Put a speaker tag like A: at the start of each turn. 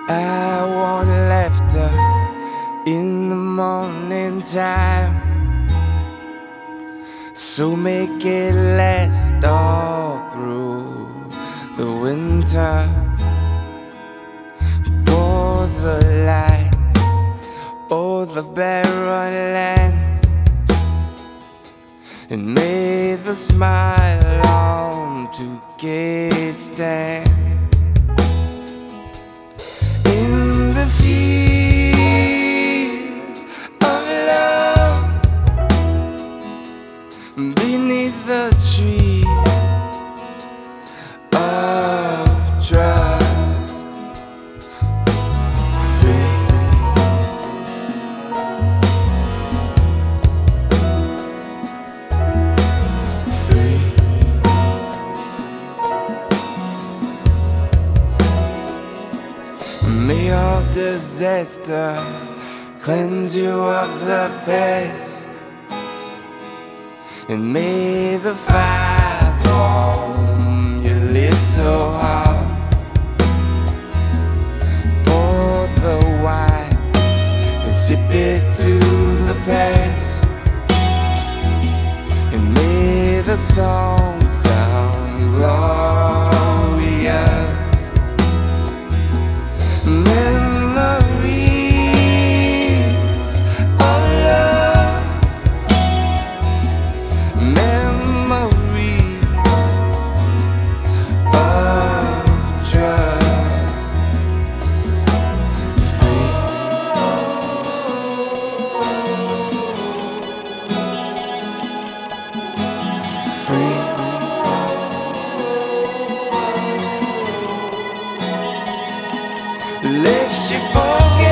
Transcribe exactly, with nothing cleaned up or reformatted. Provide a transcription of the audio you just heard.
A: I want laughter in the morning time, so make it last all through the winter. Pour the light o'er the barren land, and may the smile on to gaze stand. In the fields of love, beneath the tree of trust, free. Free. May all disaster cleanse you of the past, and may the fires warm your little heart. Pour the wine and sip it to the past, and may the song sound glorious. Memories of love, memories of trust. Free. Free. Lest you forget